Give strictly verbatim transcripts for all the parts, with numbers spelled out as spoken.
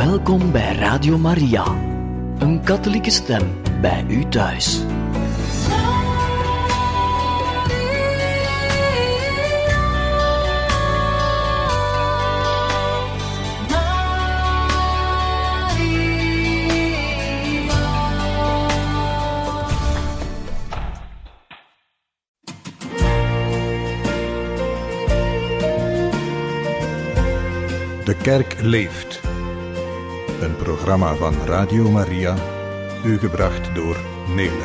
Welkom bij Radio Maria, een katholieke stem bij u thuis. De Kerk leeft. Een programma van Radio Maria, u gebracht door Nele.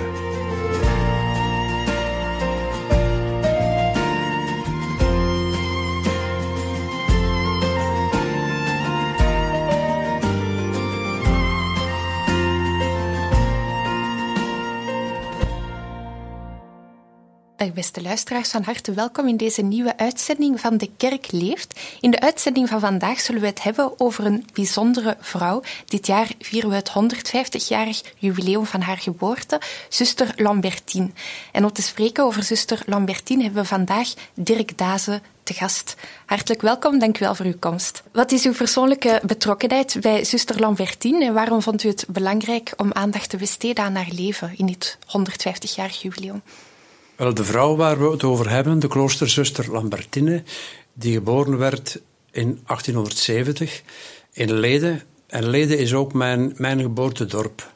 Dag beste luisteraars, van harte welkom in deze nieuwe uitzending van De Kerk leeft. In de uitzending van vandaag zullen we het hebben over een bijzondere vrouw. Dit jaar vieren we het honderdvijftigjarig jubileum van haar geboorte, zuster Lambertine. En om te spreken over zuster Lambertine hebben we vandaag Dirk Daze te gast. Hartelijk welkom, dank u wel voor uw komst. Wat is uw persoonlijke betrokkenheid bij zuster Lambertine en waarom vond u het belangrijk om aandacht te besteden aan haar leven in dit honderdvijftigjarig jubileum? Wel, de vrouw waar we het over hebben, de kloosterzuster Lambertine, die geboren werd in achttienhonderdzeventig in Lede. En Lede is ook mijn, mijn geboortedorp.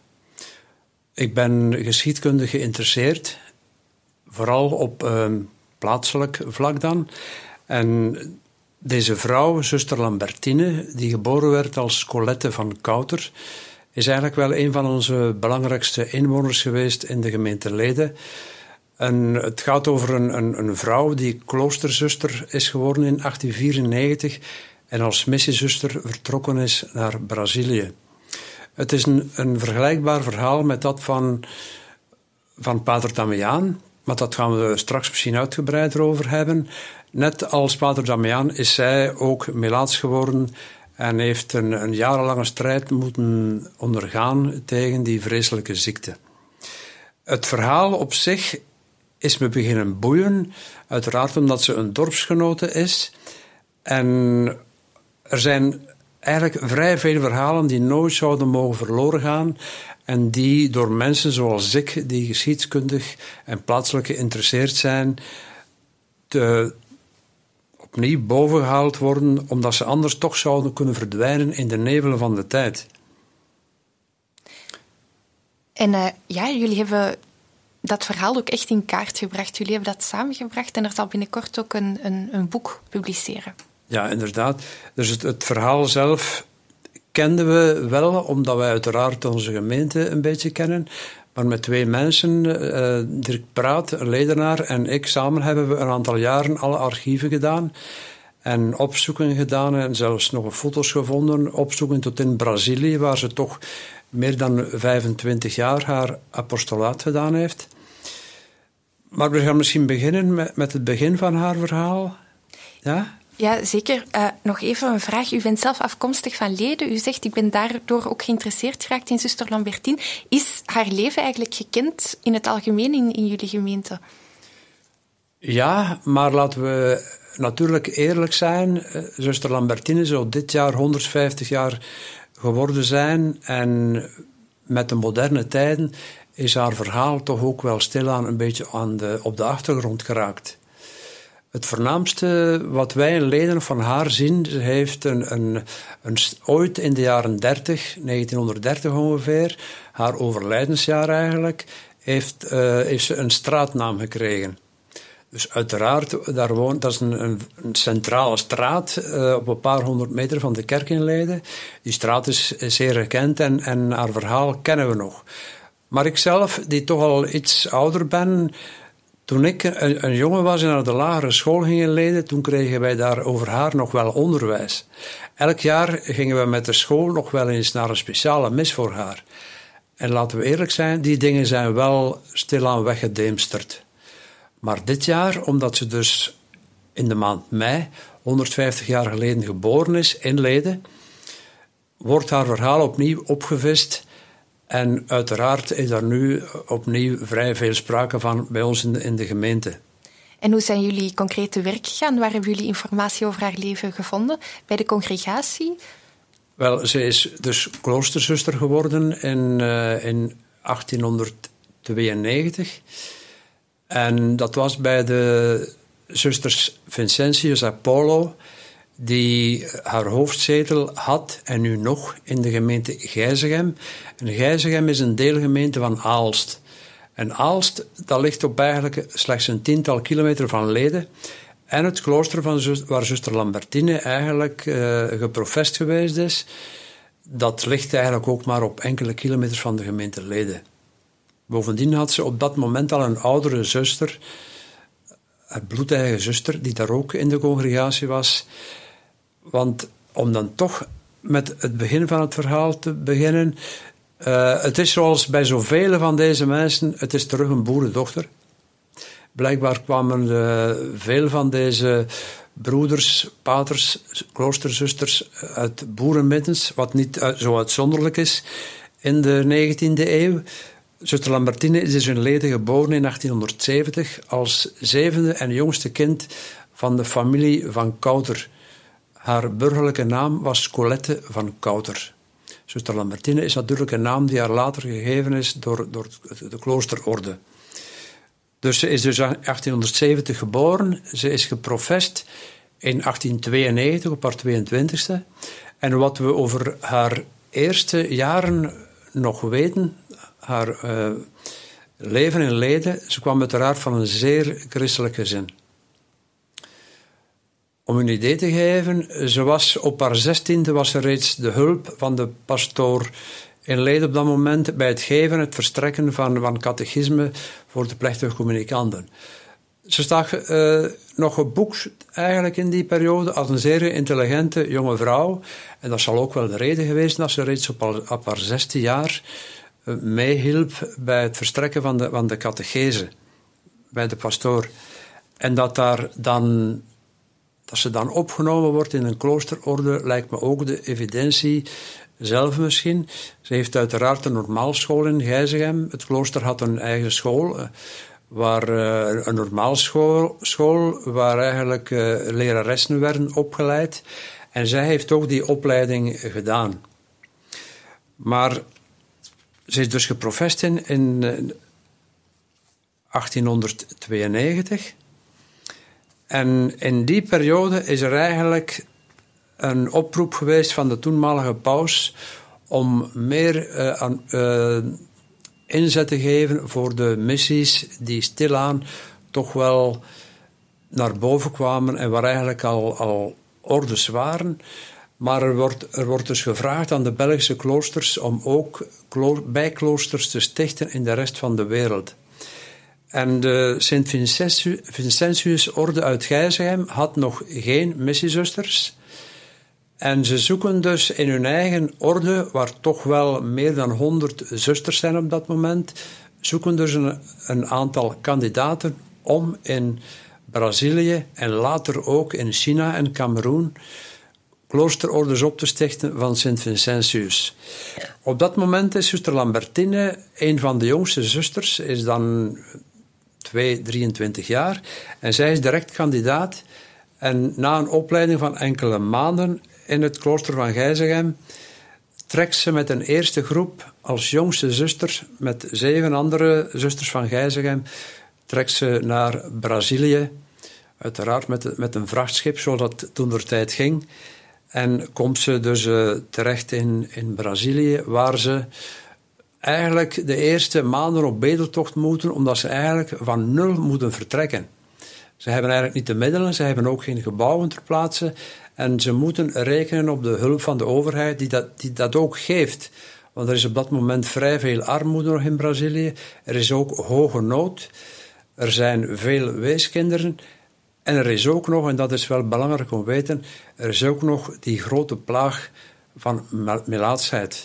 Ik ben geschiedkundig geïnteresseerd, vooral op eh, plaatselijk vlak dan. En deze vrouw, zuster Lambertine, die geboren werd als Colette van Kouter, is eigenlijk wel een van onze belangrijkste inwoners geweest in de gemeente Lede. En het gaat over een, een, een vrouw die kloosterzuster is geworden in achttien vierennegentig en als missiezuster vertrokken is naar Brazilië. Het is een, een vergelijkbaar verhaal met dat van, van Pater Damiaan, maar dat gaan we straks misschien uitgebreider over hebben. Net als Pater Damiaan is zij ook melaats geworden en heeft een, een jarenlange strijd moeten ondergaan tegen die vreselijke ziekte. Het verhaal op zich is me beginnen boeien, uiteraard omdat ze een dorpsgenote is. En er zijn eigenlijk vrij veel verhalen die nooit zouden mogen verloren gaan en die door mensen zoals ik, die geschiedkundig en plaatselijk geïnteresseerd zijn, te, opnieuw bovengehaald worden, omdat ze anders toch zouden kunnen verdwijnen in de nevelen van de tijd. En uh, ja, jullie hebben dat verhaal ook echt in kaart gebracht. Jullie hebben dat samengebracht en er zal binnenkort ook een, een, een boek publiceren. Ja, inderdaad. Dus het, het verhaal zelf kenden we wel, omdat wij uiteraard onze gemeente een beetje kennen. Maar met twee mensen, uh, Dirk Praat, een ledenaar, en ik samen hebben we een aantal jaren alle archieven gedaan. En opzoeken gedaan en zelfs nog foto's gevonden. Opzoeken tot in Brazilië, waar ze toch meer dan vijfentwintig jaar haar apostolaat gedaan heeft. Maar we gaan misschien beginnen met, met het begin van haar verhaal. Ja? Ja, zeker. Uh, nog even een vraag. U bent zelf afkomstig van Lede. U zegt, ik ben daardoor ook geïnteresseerd geraakt in zuster Lambertine. Is haar leven eigenlijk gekend in het algemeen in, in jullie gemeente? Ja, maar laten we natuurlijk eerlijk zijn. Zuster Lambertine zou dit jaar honderdvijftig jaar geworden zijn en met de moderne tijden is haar verhaal toch ook wel stilaan een beetje aan de, op de achtergrond geraakt. Het voornaamste wat wij in Leden van haar zien, ze heeft een, een, een, ooit in de jaren dertig, negentienhonderddertig ongeveer, haar overlijdensjaar eigenlijk, heeft, uh, heeft ze een straatnaam gekregen. Dus uiteraard, daar woont, dat is een, een, een centrale straat uh, op een paar honderd meter van de kerk in Leden. Die straat is, is zeer gekend en, en haar verhaal kennen we nog. Maar ik zelf, die toch al iets ouder ben, toen ik een, een jongen was en naar de lagere school ging in Leden, toen kregen wij daar over haar nog wel onderwijs. Elk jaar gingen we met de school nog wel eens naar een speciale mis voor haar. En laten we eerlijk zijn, die dingen zijn wel stilaan weggedemsterd. Maar dit jaar, omdat ze dus in de maand mei, honderdvijftig jaar geleden geboren is in Leden, wordt haar verhaal opnieuw opgevist. En uiteraard is daar nu opnieuw vrij veel sprake van bij ons in de, in de gemeente. En hoe zijn jullie concreet te werk gegaan? Waar hebben jullie informatie over haar leven gevonden? Bij de congregatie? Wel, ze is dus kloosterzuster geworden in, uh, in achttienhonderdtweeënnegentig. En dat was bij de zusters Vincentius Apollo, die haar hoofdzetel had, en nu nog, in de gemeente Gijzegem. En Gijzegem is een deelgemeente van Aalst. En Aalst, dat ligt op eigenlijk slechts een tiental kilometer van Lede. En het klooster van zus, waar zuster Lambertine eigenlijk uh, geprofest geweest is, dat ligt eigenlijk ook maar op enkele kilometers van de gemeente Lede. Bovendien had ze op dat moment al een oudere zuster, haar bloedeigen zuster, die daar ook in de congregatie was. Want om dan toch met het begin van het verhaal te beginnen, uh, het is zoals bij zoveel van deze mensen, het is terug een boerendochter. Blijkbaar kwamen uh, veel van deze broeders, paters, kloosterzusters uit boerenmiddens, wat niet uh, zo uitzonderlijk is in de negentiende eeuw. Zuster Lambertine is dus in Lede geboren in achttienhonderdzeventig als zevende en jongste kind van de familie van Kouter. Haar burgerlijke naam was Colette van Kouter. Zuster Lambertine is natuurlijk een naam die haar later gegeven is door, door de kloosterorde. Dus ze is dus in achttienhonderdzeventig geboren. Ze is geprofest in achttienhonderdtweeënnegentig op haar tweeëntwintigste. En wat we over haar eerste jaren nog weten, haar uh, leven in Lede, ze kwam uiteraard van een zeer christelijk gezin. Om een idee te geven, ze was op haar zestiende was ze reeds de hulp van de pastoor in Lede op dat moment bij het geven, het verstrekken van, van catechisme voor de plechtige communicanten. Ze staat uh, nog geboekt eigenlijk in die periode als een zeer intelligente jonge vrouw. En dat zal ook wel de reden geweest dat ze reeds op, al, op haar zestien jaar uh, meehielp bij het verstrekken van de, van de catechese bij de pastoor. En dat, daar dan, dat ze dan opgenomen wordt in een kloosterorde lijkt me ook de evidentie zelf misschien. Ze heeft uiteraard een normaalschool in Gijzegem. Het klooster had een eigen school, waar, uh, een normaalschool, school, waar eigenlijk uh, leraressen werden opgeleid. En zij heeft ook die opleiding gedaan. Maar ze is dus geprofest in, in uh, achttienhonderdtweeënnegentig. En in die periode is er eigenlijk een oproep geweest van de toenmalige paus om meer uh, aan, uh, inzet te geven voor de missies die stilaan toch wel naar boven kwamen en waar eigenlijk al, al ordes waren. Maar er wordt, er wordt dus gevraagd aan de Belgische kloosters om ook klo- bijkloosters te stichten in de rest van de wereld. En de Sint-Vincentius-orde uit Gijzegem had nog geen missiezusters. En ze zoeken dus in hun eigen orde, waar toch wel meer dan honderd zusters zijn op dat moment, zoeken dus een, een aantal kandidaten om in Brazilië en later ook in China en Kameroen kloosterordes op te stichten van Sint-Vincentius. Op dat moment is zuster Lambertine, een van de jongste zusters, is dan twee, drieëntwintig jaar. En zij is direct kandidaat. En na een opleiding van enkele maanden in het klooster van Gijzegem trekt ze met een eerste groep als jongste zuster met zeven andere zusters van Gijzegem trekt ze naar Brazilië. Uiteraard met, met een vrachtschip, zoals dat toentertijd ging. En komt ze dus uh, terecht in, in Brazilië, waar ze eigenlijk de eerste maanden op bedeltocht moeten, omdat ze eigenlijk van nul moeten vertrekken. Ze hebben eigenlijk niet de middelen, ze hebben ook geen gebouwen ter plaatse en ze moeten rekenen op de hulp van de overheid die dat, die dat ook geeft. Want er is op dat moment vrij veel armoede nog in Brazilië. Er is ook hoge nood. Er zijn veel weeskinderen. En er is ook nog, en dat is wel belangrijk om te weten, er is ook nog die grote plaag van melaatsheid.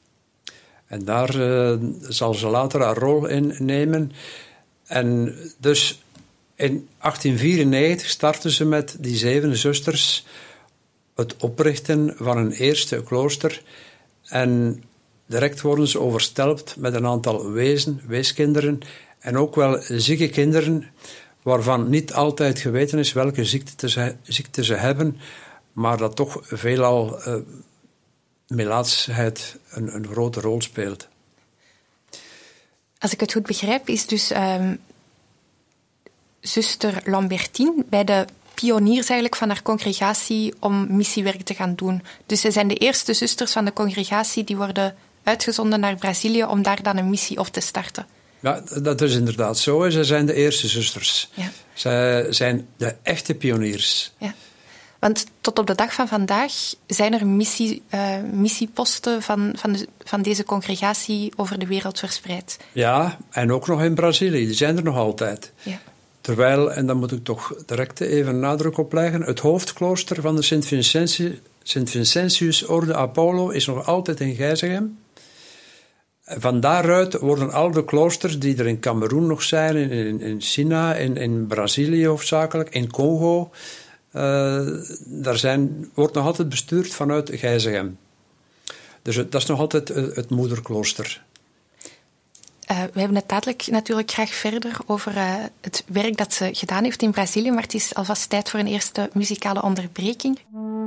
En daar uh, zal ze later haar rol in nemen. En dus in achttien vierennegentig starten ze met die zeven zusters het oprichten van een eerste klooster. En direct worden ze overstelpt met een aantal wezen, weeskinderen en ook wel zieke kinderen, waarvan niet altijd geweten is welke ziekte ze, ziekte ze hebben, maar dat toch veelal uh, melaatsheid een, een grote rol speelt. Als ik het goed begrijp, is dus um, zuster Lambertine bij de pioniers eigenlijk van haar congregatie om missiewerk te gaan doen. Dus ze zijn de eerste zusters van de congregatie die worden uitgezonden naar Brazilië om daar dan een missie op te starten. Ja, dat is inderdaad zo. Zij zijn de eerste zusters. Ja. Zij zijn de echte pioniers. Ja. Want tot op de dag van vandaag zijn er missie, uh, missieposten van, van, de, van deze congregatie over de wereld verspreid. Ja, en ook nog in Brazilië. Die zijn er nog altijd. Ja. Terwijl, en daar moet ik toch direct even nadruk op leggen, het hoofdklooster van de Sint-Vincentius, Sint-Vincentius-orde Apollo is nog altijd in Gijzegem. Van daaruit worden al de kloosters die er in Kameroen nog zijn, in, in China, in, in Brazilië hoofdzakelijk, in Congo, uh, daar zijn, wordt nog altijd bestuurd vanuit Gijzegem. Dus het, dat is nog altijd het, het moederklooster. Uh, we hebben het dadelijk natuurlijk graag verder over uh, het werk dat ze gedaan heeft in Brazilië, maar het is alvast tijd voor een eerste muzikale onderbreking.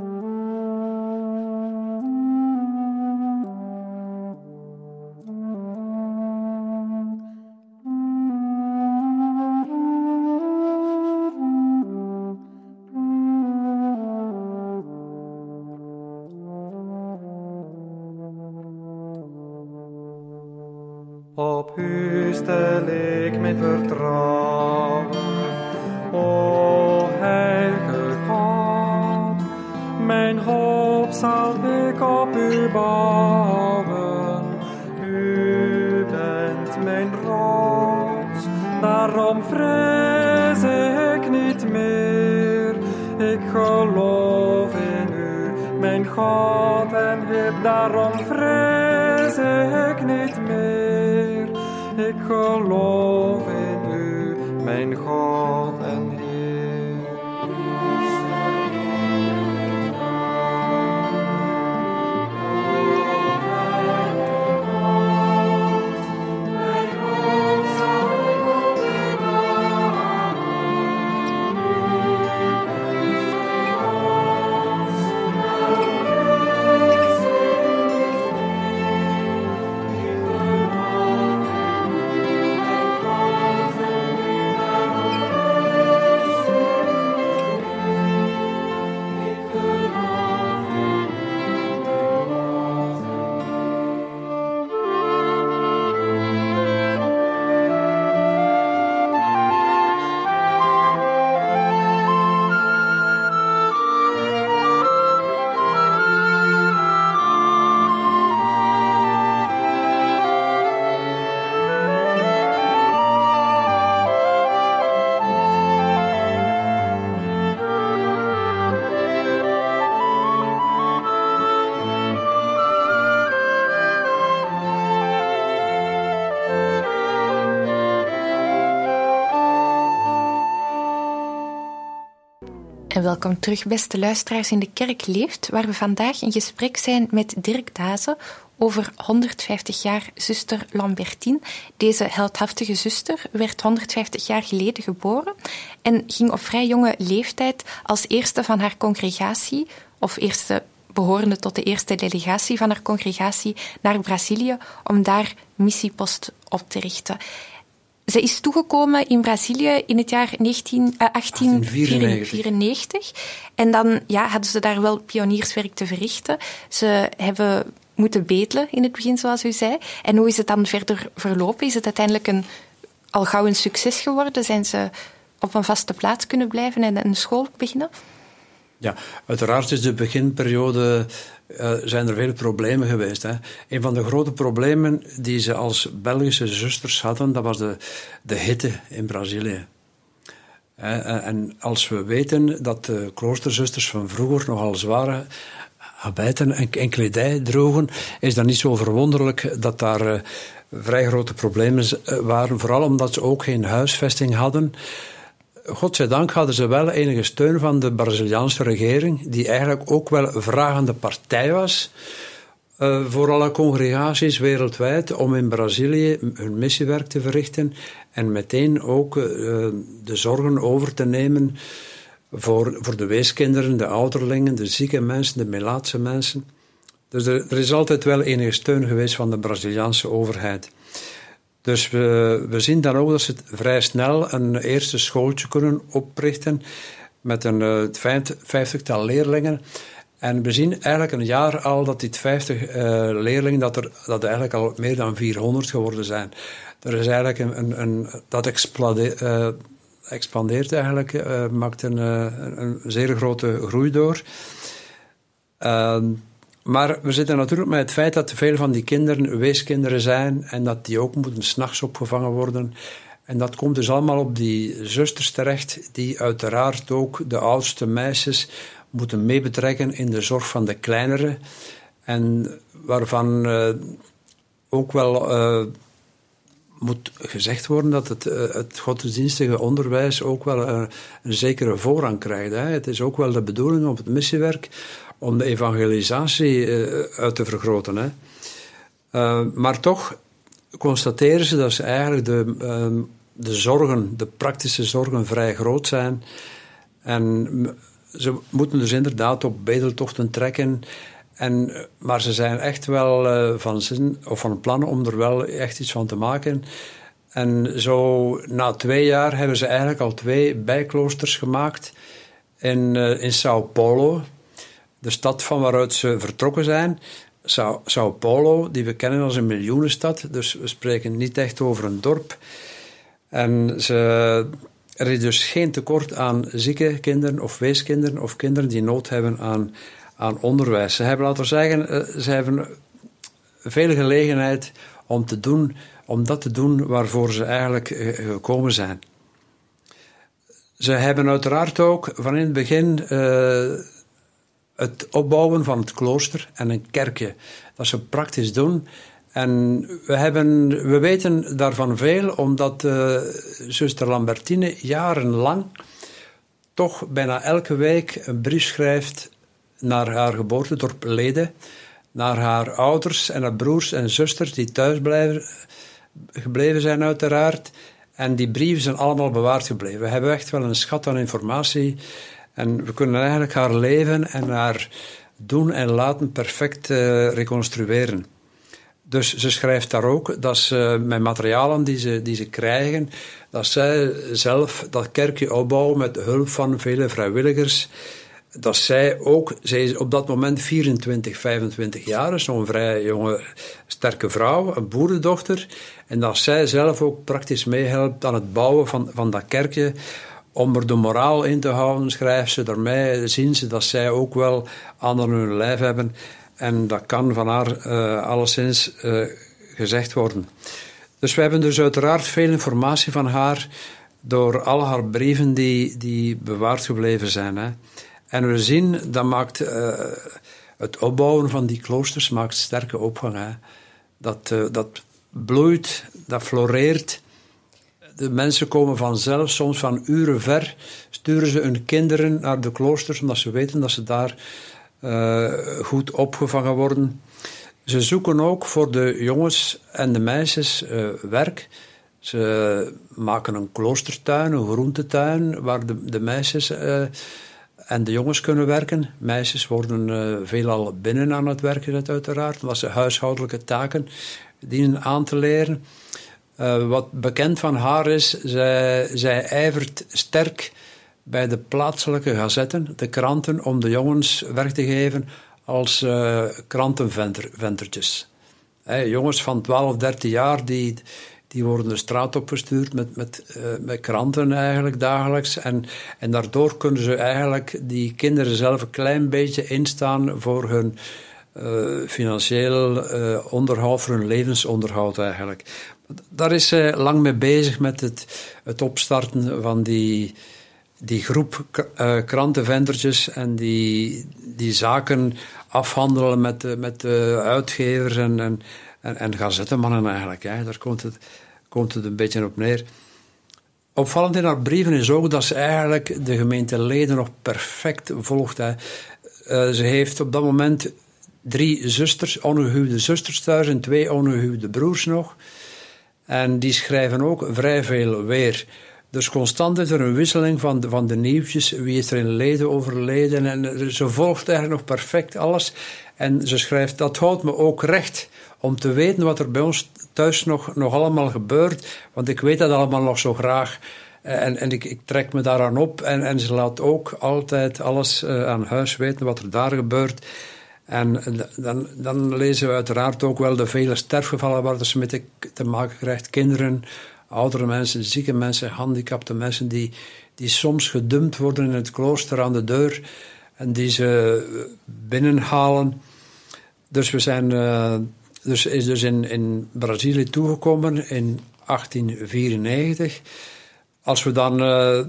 Op u stel ik mijn vertrouwen, o heilige God. Mijn hoop zal ik op u bouwen. U bent mijn rots, daarom vrees ik niet meer. Ik geloof in u, mijn God en Heer, daarom vrees ik niet meer. Ik geloof in u, mijn God en Heer. En welkom terug, beste luisteraars in De Kerk Leeft, waar we vandaag in gesprek zijn met Dirk Daze over honderdvijftig jaar zuster Lambertine. Deze heldhaftige zuster werd honderdvijftig jaar geleden geboren en ging op vrij jonge leeftijd als eerste van haar congregatie, of eerste behorende tot de eerste delegatie van haar congregatie, naar Brazilië om daar missiepost op te richten. Ze is toegekomen in Brazilië in het jaar negentien, uh, achttien vierennegentig. En dan ja, hadden ze daar wel pionierswerk te verrichten. Ze hebben moeten bedelen in het begin, zoals u zei. En hoe is het dan verder verlopen? Is het uiteindelijk een, al gauw een succes geworden? Zijn ze op een vaste plaats kunnen blijven en een school beginnen? Ja, uiteraard is de beginperiode, uh, zijn er veel problemen geweest. Hè. Een van de grote problemen die ze als Belgische zusters hadden, dat was de, de hitte in Brazilië. Uh, en als we weten dat de kloosterzusters van vroeger nogal zware habijten en, en kledij droegen, is dat niet zo verwonderlijk dat daar uh, vrij grote problemen waren. Vooral omdat ze ook geen huisvesting hadden. Godzijdank hadden ze wel enige steun van de Braziliaanse regering, die eigenlijk ook wel een vragende partij was uh, voor alle congregaties wereldwijd om in Brazilië hun missiewerk te verrichten en meteen ook uh, de zorgen over te nemen voor, voor de weeskinderen, de ouderlingen, de zieke mensen, de melaatse mensen. Dus er, er is altijd wel enige steun geweest van de Braziliaanse overheid. Dus we, we zien dan ook dat ze vrij snel een eerste schooltje kunnen oprichten met een uh, vijftigtal leerlingen. En we zien eigenlijk een jaar al dat die vijftig uh, leerlingen, dat er, dat er eigenlijk al meer dan vierhonderd geworden zijn. Er is eigenlijk een, een, een dat explode, uh, expandeert eigenlijk, uh, maakt een, uh, een zeer grote groei door. Uh, maar we zitten natuurlijk met het feit dat veel van die kinderen weeskinderen zijn en dat die ook moeten 's nachts opgevangen worden. En dat komt dus allemaal op die zusters terecht, die uiteraard ook de oudste meisjes moeten meebetrekken in de zorg van de kleinere. En waarvan uh, ook wel uh, moet gezegd worden dat het, uh, het godsdienstige onderwijs ook wel uh, een zekere voorrang krijgt. Hè. Het is ook wel de bedoeling op het missiewerk om de evangelisatie uh, uit te vergroten. Hè. Uh, maar toch constateren ze dat ze eigenlijk de, uh, de zorgen, de praktische zorgen, vrij groot zijn. En ze moeten dus inderdaad op bedeltochten trekken. En, maar ze zijn echt wel uh, van zin of van plan om er wel echt iets van te maken. En zo na twee jaar hebben ze eigenlijk al twee bijkloosters gemaakt in, uh, in Sao Paulo, de stad van waaruit ze vertrokken zijn. Sao, Sao Paulo, die we kennen als een miljoenenstad, dus we spreken niet echt over een dorp. En ze, er is dus geen tekort aan zieke kinderen of weeskinderen of kinderen die nood hebben aan, aan onderwijs. Ze hebben, laten we zeggen, ze hebben veel gelegenheid om, te doen, om dat te doen waarvoor ze eigenlijk gekomen zijn. Ze hebben uiteraard ook van in het begin uh, het opbouwen van het klooster en een kerkje. Dat ze praktisch doen. En we, hebben, we weten daarvan veel, omdat uh, zuster Lambertine jarenlang toch bijna elke week een brief schrijft naar haar geboortedorp Lede, naar haar ouders en haar broers en zusters die thuis blijven, gebleven zijn uiteraard. En die brieven zijn allemaal bewaard gebleven. We hebben echt wel een schat aan informatie. En we kunnen eigenlijk haar leven en haar doen en laten perfect uh, reconstrueren. Dus ze schrijft daar ook dat ze met materialen die ze, die ze krijgen, dat zij zelf dat kerkje opbouwen met de hulp van vele vrijwilligers. Dat zij ook, zij is op dat moment vierentwintig, vijfentwintig jaar, is zo'n vrij jonge, sterke vrouw, een boerendochter. En dat zij zelf ook praktisch meehelpt aan het bouwen van, van dat kerkje. Om er de moraal in te houden, schrijft ze. Daarmee zien ze dat zij ook wel aan hun lijf hebben. En dat kan van haar uh, alleszins uh, gezegd worden. Dus we hebben dus uiteraard veel informatie van haar door al haar brieven die, die bewaard gebleven zijn. Hè. En we zien, dat maakt uh, het opbouwen van die kloosters maakt sterke opgang. Hè. Dat, uh, dat bloeit, dat floreert. De mensen komen vanzelf, soms van uren ver, sturen ze hun kinderen naar de kloosters, omdat ze weten dat ze daar uh, goed opgevangen worden. Ze zoeken ook voor de jongens en de meisjes uh, werk. Ze maken een kloostertuin, een groentetuin, waar de, de meisjes uh, en de jongens kunnen werken. Meisjes worden uh, veelal binnen aan het werk gezet, uiteraard, omdat ze huishoudelijke taken dienen aan te leren. Uh, wat bekend van haar is, zij, zij ijvert sterk bij de plaatselijke gazetten, de kranten, om de jongens werk te geven als uh, krantenventertjes. Hey, jongens van twaalf, dertien jaar, die, die worden de straat opgestuurd met, met, uh, met kranten eigenlijk dagelijks. En, en daardoor kunnen ze eigenlijk die kinderen zelf een klein beetje instaan voor hun uh, financieel uh, onderhoud, voor hun levensonderhoud eigenlijk. Daar is zij lang mee bezig met het, het opstarten van die, die groep uh, krantenventertjes en die, die zaken afhandelen met de, met de uitgevers en, en, en, en gazettenmannen eigenlijk. Hè. Daar komt het, komt het een beetje op neer. Opvallend in haar brieven is ook dat ze eigenlijk de gemeente Lede nog perfect volgt. Hè. Uh, ze heeft op dat moment drie zusters, ongehuwde zusters thuis en twee ongehuwde broers nog. En die schrijven ook vrij veel weer. Dus constant is er een wisseling van de, van de nieuwtjes. Wie is er in Leiden overleden? En ze volgt eigenlijk nog perfect alles. En ze schrijft, dat houdt me ook recht om te weten wat er bij ons thuis nog, nog allemaal gebeurt. Want ik weet dat allemaal nog zo graag. En, en ik, ik trek me daaraan op. En, en ze laat ook altijd alles uh, aan huis weten wat er daar gebeurt. En dan, dan lezen we uiteraard ook wel de vele sterfgevallen waar ze mee te, te maken krijgt. Kinderen, oudere mensen, zieke mensen, gehandicapte mensen die, die soms gedumpt worden in het klooster aan de deur en die ze binnenhalen. Dus we zijn uh, dus, is dus in, in Brazilië toegekomen in achttien vierennegentig. Als we dan uh,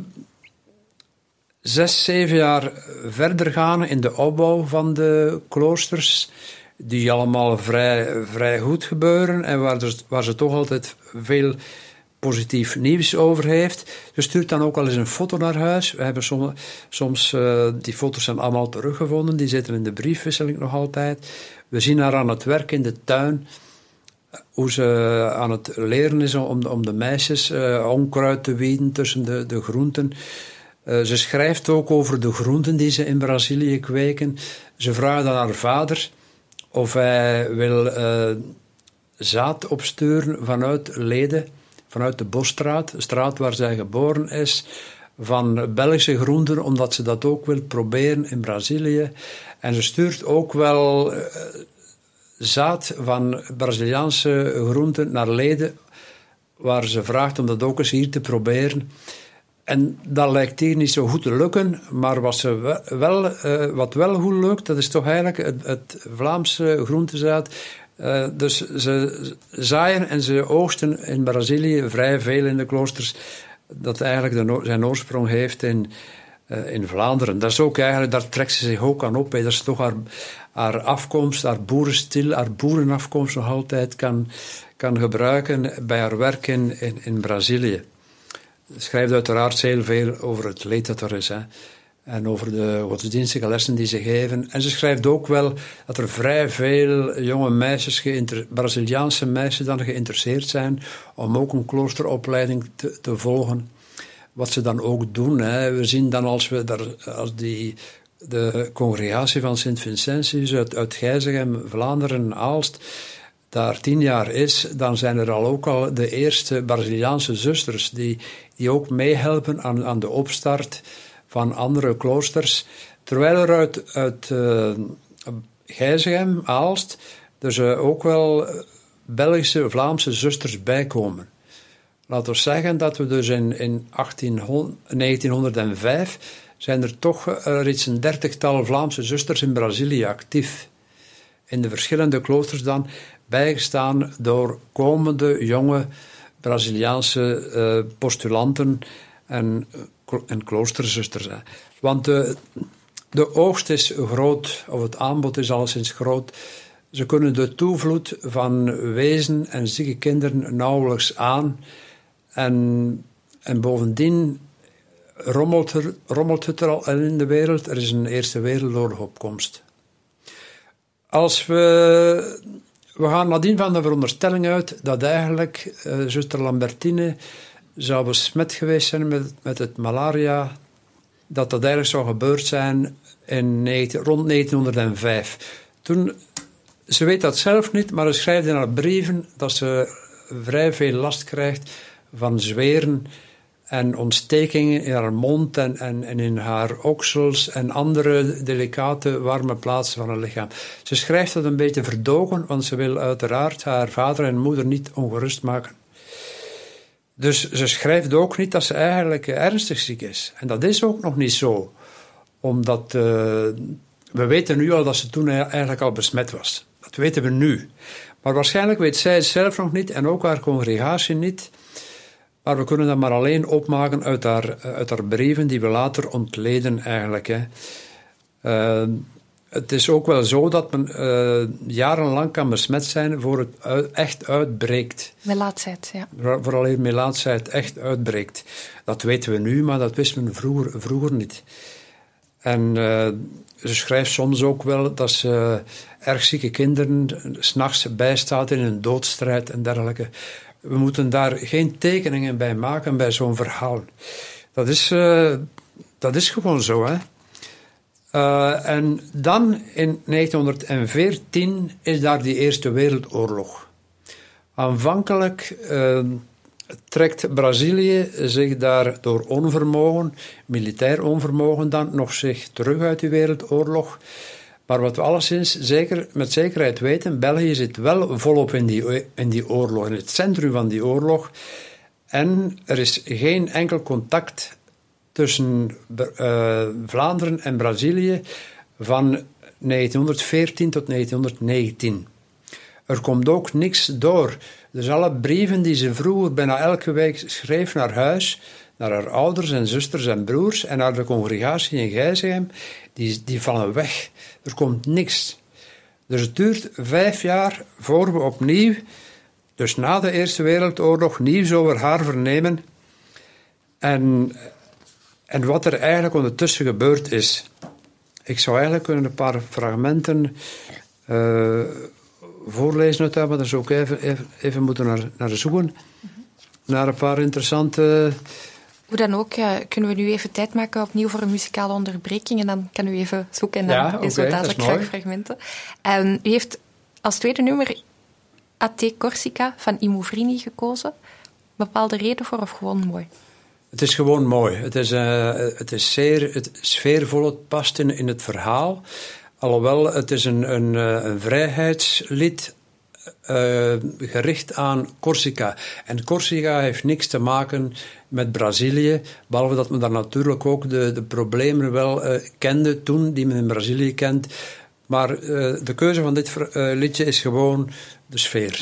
zes, zeven jaar verder gaan in de opbouw van de kloosters, die allemaal vrij, vrij goed gebeuren en waar, dus, waar ze toch altijd veel positief nieuws over heeft. Ze stuurt dan ook al eens een foto naar huis. We hebben soms, soms uh, die foto's zijn allemaal teruggevonden, die zitten in de briefwisseling nog altijd. We zien haar aan het werk in de tuin, hoe ze aan het leren is om de, om de meisjes uh, onkruid te wieden tussen de, de groenten. Uh, ze schrijft ook over de groenten die ze in Brazilië kweken. Ze vraagt aan haar vader of hij wil uh, zaad opsturen vanuit Leiden, vanuit de Bosstraat, de straat waar zij geboren is, van Belgische groenten, omdat ze dat ook wil proberen in Brazilië. En ze stuurt ook wel uh, zaad van Braziliaanse groenten naar Leiden, waar ze vraagt om dat ook eens hier te proberen. En dat lijkt hier niet zo goed te lukken, maar wat, ze wel, uh, wat wel goed lukt, dat is toch eigenlijk het, het Vlaamse groentezaad. Uh, dus ze zaaien en ze oogsten in Brazilië vrij veel in de kloosters, dat eigenlijk de, zijn oorsprong heeft in, uh, in Vlaanderen. Dat is ook eigenlijk, daar trekt ze zich ook aan op. Hè. Dat is toch haar, haar afkomst, haar boerenstil, haar boerenafkomst nog altijd kan, kan gebruiken bij haar werk in, in, in Brazilië. Ze schrijft uiteraard heel veel over het leed dat er is, hè. En over de godsdienstige lessen die ze geven. En ze schrijft ook wel dat er vrij veel jonge meisjes, Braziliaanse meisjes, dan geïnteresseerd zijn om ook een kloosteropleiding te, te volgen. Wat ze dan ook doen. Hè. We zien dan als we daar, als die, de congregatie van Sint Vincentius uit, uit Gijzegem, Vlaanderen, Aalst, daar tien jaar is, dan zijn er al ook al de eerste Braziliaanse zusters die, die ook meehelpen aan, aan de opstart van andere kloosters. Terwijl er uit, uit uh, Gijzegem, Aalst, dus uh, ook wel Belgische, Vlaamse zusters bijkomen. Laten we zeggen dat we dus in, in negentienhonderdvijf zijn er toch er iets een dertigtal Vlaamse zusters in Brazilië actief. In de verschillende kloosters dan, bijgestaan door komende jonge Braziliaanse uh, postulanten en, en kloosterzusters. Hè. Want de, de oogst is groot, of het aanbod is alleszins groot. Ze kunnen de toevloed van wezen en zieke kinderen nauwelijks aan. En, en bovendien rommelt, er, rommelt het er al in de wereld. Er is een Eerste Wereldoorlog op komst. Als we... We gaan nadien van de veronderstelling uit dat eigenlijk uh, zuster Lambertine zou besmet geweest zijn met, met het malaria, dat dat eigenlijk zou gebeurd zijn in negentien, rond negentienhonderdvijf. Toen, ze weet dat zelf niet, maar ze schrijft in haar brieven dat ze vrij veel last krijgt van zweren en ontstekingen in haar mond en, en, en in haar oksels en andere delicate warme plaatsen van haar lichaam. Ze schrijft dat een beetje verdogen, want ze wil uiteraard haar vader en moeder niet ongerust maken. Dus ze schrijft ook niet dat ze eigenlijk ernstig ziek is. En dat is ook nog niet zo. Omdat uh, we weten nu al dat ze toen eigenlijk al besmet was. Dat weten we nu. Maar waarschijnlijk weet zij het zelf nog niet en ook haar congregatie niet. Maar we kunnen dat maar alleen opmaken uit haar, uit haar brieven die we later ontleden eigenlijk. Hè. Uh, het is ook wel zo dat men uh, jarenlang kan besmet zijn voor het uit, echt uitbreekt. Melaatsheid, ja. Vooraleer melaatsheid echt uitbreekt. Dat weten we nu, maar dat wisten we vroeger, vroeger niet. En uh, ze schrijft soms ook wel dat ze erg zieke kinderen 's nachts bijstaat in een doodstrijd en dergelijke. We moeten daar geen tekeningen bij maken bij zo'n verhaal. Dat is, uh, dat is gewoon zo, hè. Uh, en dan in negentien is daar die Eerste Wereldoorlog. Aanvankelijk uh, trekt Brazilië zich daar door onvermogen, militair onvermogen dan, nog zich terug uit die Wereldoorlog. Maar wat we alleszins zeker, met zekerheid weten, België zit wel volop in die, in die oorlog, in het centrum van die oorlog. En er is geen enkel contact tussen uh, Vlaanderen en Brazilië van negentienhonderdveertien tot negentienhonderdnegentien. Er komt ook niks door. Dus alle brieven die ze vroeger bijna elke week schreef naar huis, naar haar ouders en zusters en broers en naar de congregatie in Gijsegem, die, die vallen weg. Er komt niks. Dus het duurt vijf jaar voor we opnieuw, dus na de Eerste Wereldoorlog, nieuws over haar vernemen. En, en wat er eigenlijk ondertussen gebeurd is. Ik zou eigenlijk een paar fragmenten uh, voorlezen uit dat, maar daar zou ik even, even, even moeten naar, naar zoeken. Mm-hmm. Naar een paar interessante... Hoe dan ook, uh, kunnen we nu even tijd maken opnieuw voor een muzikale onderbreking en dan kan u even zoeken naar ja, okay, zo dadelijk graag fragmenten. Um, u heeft als tweede nummer A Te Corsica van I Movrini gekozen. Bepaalde reden voor of gewoon mooi? Het is gewoon mooi. Het is, uh, het is zeer het sfeervol, het past in, in het verhaal. Alhoewel, het is een, een, een vrijheidslied uh, gericht aan Corsica. En Corsica heeft niks te maken met Brazilië, behalve dat men daar natuurlijk ook de, de problemen wel uh, kende toen, die men in Brazilië kent. Maar uh, de keuze van dit uh, liedje is gewoon de sfeer.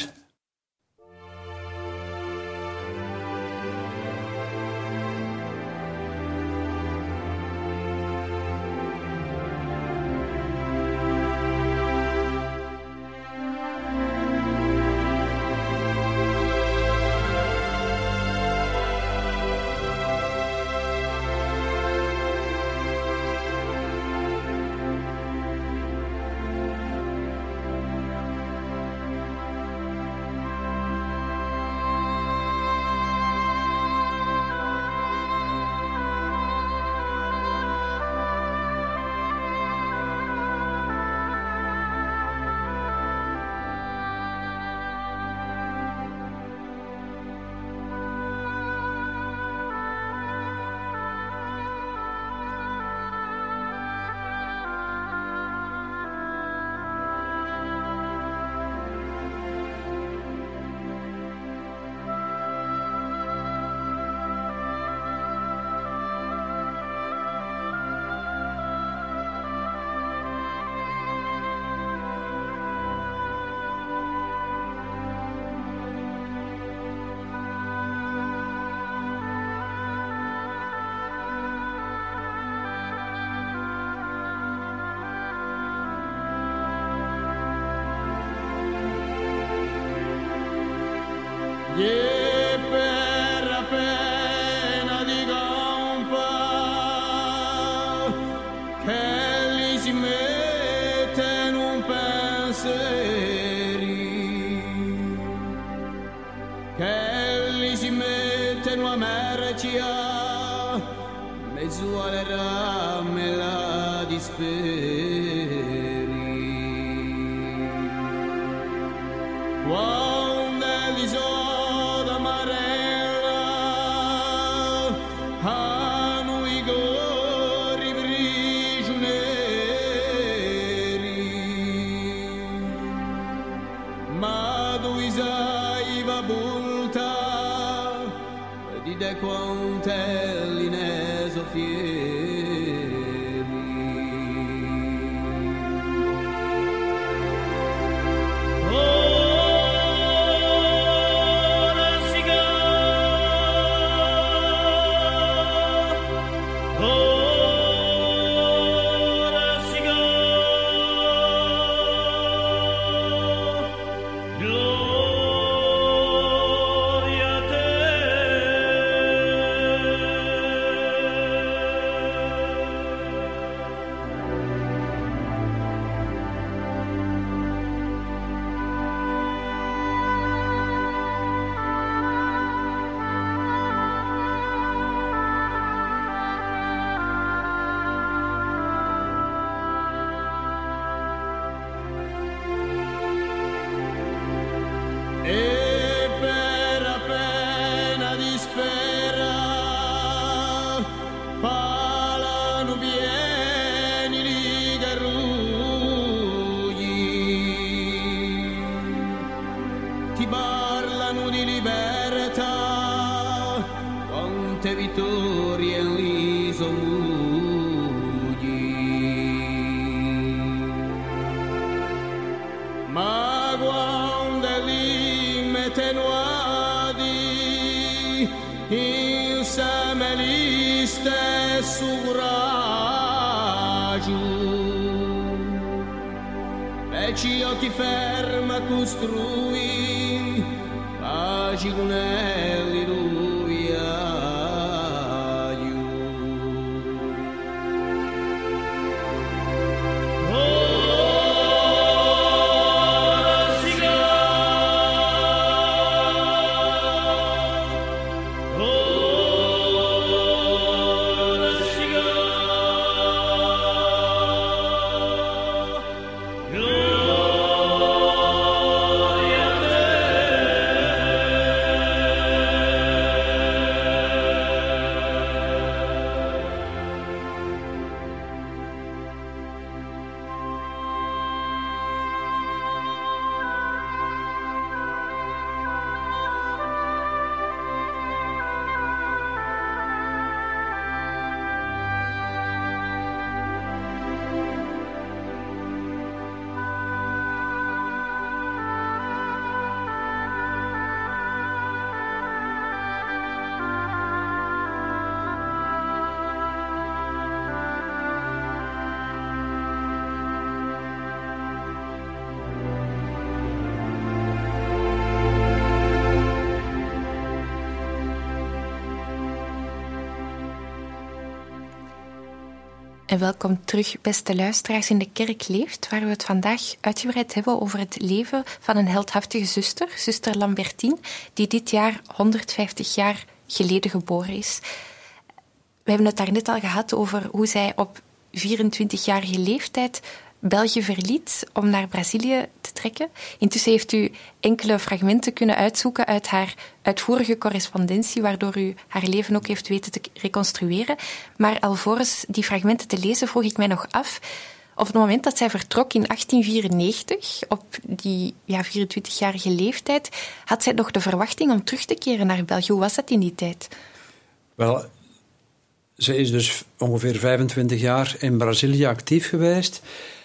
E per appena di gompa che li si mette in un pensieri, che li si mette in una mercia mezzo alle rame la disperi. Quando li so de quantelli ne so fieri. Ora si ga, ora si ga, gloria a te. te vittorie in liso muggi. Ma quando lì me tenuadi insieme gli stesso coraggio e ci occhi ferma a costruì paci con alleluia. En welkom terug, beste luisteraars, in De Kerk Leeft, waar we het vandaag uitgebreid hebben over het leven van een heldhaftige zuster, zuster Lambertine, die dit jaar honderdvijftig jaar geleden geboren is. We hebben het daarnet al gehad over hoe zij op vierentwintigjarige leeftijd België verliet om naar Brazilië te trekken. Intussen heeft u enkele fragmenten kunnen uitzoeken uit haar uitvoerige correspondentie, waardoor u haar leven ook heeft weten te reconstrueren. Maar alvorens die fragmenten te lezen, vroeg ik mij nog af, op het moment dat zij vertrok in achttien vierennegentig, op die ja, vierentwintigjarige leeftijd, had zij nog de verwachting om terug te keren naar België. Hoe was dat in die tijd? Wel, ze is dus ongeveer vijfentwintig jaar in Brazilië actief geweest.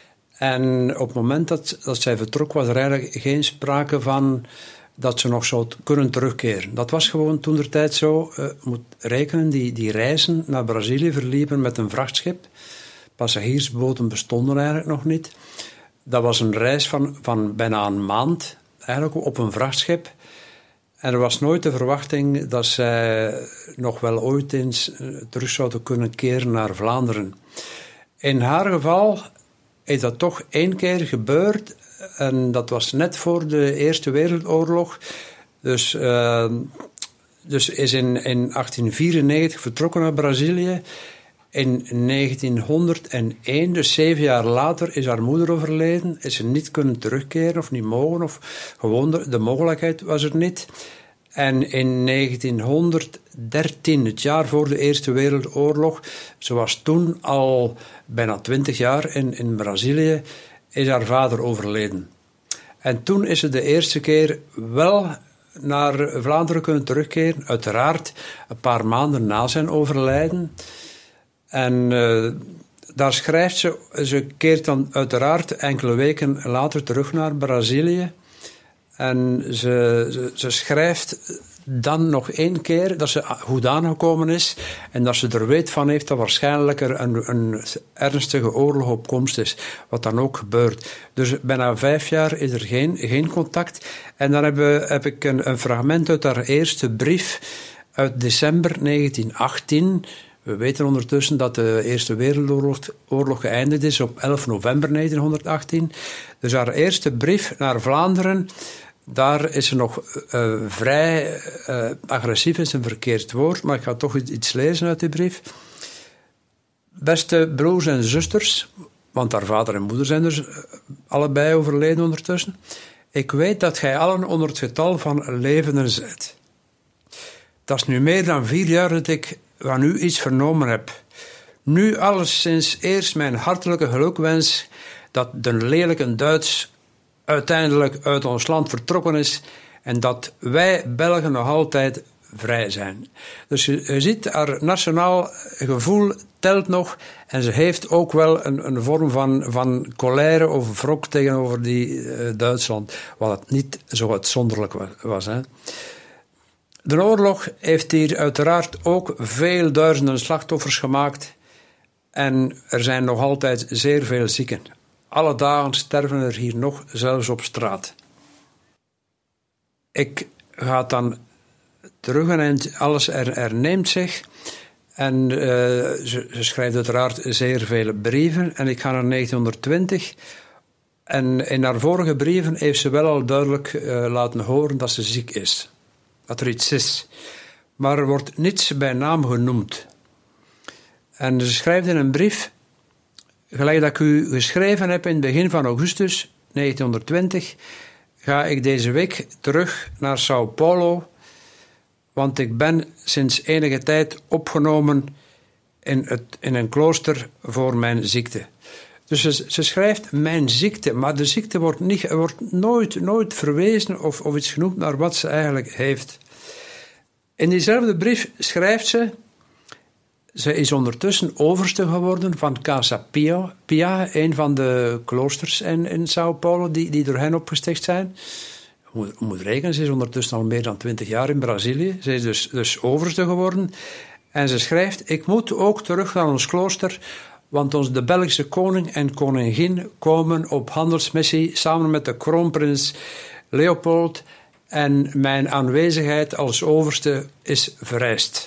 En op het moment dat, dat zij vertrok, was er eigenlijk geen sprake van dat ze nog zou kunnen terugkeren. Dat was gewoon toentertijd zo. Je uh, moet rekenen, die, die reizen naar Brazilië verliepen met een vrachtschip. Passagiersboten bestonden eigenlijk nog niet. Dat was een reis van, van bijna een maand, eigenlijk op een vrachtschip. En er was nooit de verwachting dat zij nog wel ooit eens terug zouden kunnen keren naar Vlaanderen. In haar geval is dat toch één keer gebeurd. En dat was net voor de Eerste Wereldoorlog. Dus, uh, dus is in, in achttien vierennegentig vertrokken naar Brazilië. In negentienhonderdéén, dus zeven jaar later, is haar moeder overleden. Is ze niet kunnen terugkeren of niet mogen. Of gewoon de, de mogelijkheid was er niet. En in negentienhonderddertien, het jaar voor de Eerste Wereldoorlog, ze was toen al bijna twintig jaar in, in Brazilië, is haar vader overleden. En toen is ze de eerste keer wel naar Vlaanderen kunnen terugkeren. Uiteraard een paar maanden na zijn overlijden. En uh, daar schrijft ze, ze keert dan uiteraard enkele weken later terug naar Brazilië. En ze, ze, ze schrijft dan nog één keer dat ze goed aangekomen is en dat ze er weet van heeft dat waarschijnlijk er een, een ernstige oorlog op komst is. Wat dan ook gebeurt. Dus bijna vijf jaar is er geen, geen contact. En dan heb, heb ik een, een fragment uit haar eerste brief uit december negentien achttien. We weten ondertussen dat de Eerste Wereldoorlog oorlog geëindigd is op elf november negentienhonderdachttien. Dus haar eerste brief naar Vlaanderen, daar is ze nog uh, vrij uh, agressief, is een verkeerd woord, maar ik ga toch iets lezen uit die brief. Beste broers en zusters, want haar vader en moeder zijn dus allebei overleden ondertussen. Ik weet dat gij allen onder het getal van levenden zijt. Dat is nu meer dan vier jaar dat ik van u iets vernomen heb. Nu alleszins eerst mijn hartelijke gelukwens dat de lelijke Duits uiteindelijk uit ons land vertrokken is en dat wij Belgen nog altijd vrij zijn. Dus je, je ziet, haar nationaal gevoel telt nog en ze heeft ook wel een, een vorm van, van colère of wrok tegenover die uh, Duitsland, wat het niet zo uitzonderlijk was. was hè. De oorlog heeft hier uiteraard ook veel duizenden slachtoffers gemaakt en er zijn nog altijd zeer veel zieken. Alle dagen sterven er hier nog, zelfs op straat. Ik ga dan terug en alles er, herneemt zich. En uh, ze, ze schrijft uiteraard zeer vele brieven. En ik ga naar negentienhonderdtwintig. En in haar vorige brieven heeft ze wel al duidelijk uh, laten horen dat ze ziek is. Dat er iets is. Maar er wordt niets bij naam genoemd. En ze schrijft in een brief, gelijk dat ik u geschreven heb in het begin van augustus negentienhonderdtwintig, ga ik deze week terug naar Sao Paulo, want ik ben sinds enige tijd opgenomen in, het, in een klooster voor mijn ziekte. Dus ze, ze schrijft mijn ziekte, maar de ziekte wordt, niet, wordt nooit, nooit verwezen of, of iets genoemd naar wat ze eigenlijk heeft. In diezelfde brief schrijft ze, ze is ondertussen overste geworden van Casa Pia, Pia een van de kloosters in, in Sao Paulo, die, die door hen opgesticht zijn. Je moet, je moet rekenen, ze is ondertussen al meer dan twintig jaar in Brazilië. Ze is dus, dus overste geworden. En ze schrijft, ik moet ook terug naar ons klooster, want ons de Belgische koning en koningin komen op handelsmissie samen met de kroonprins Leopold en mijn aanwezigheid als overste is vereist.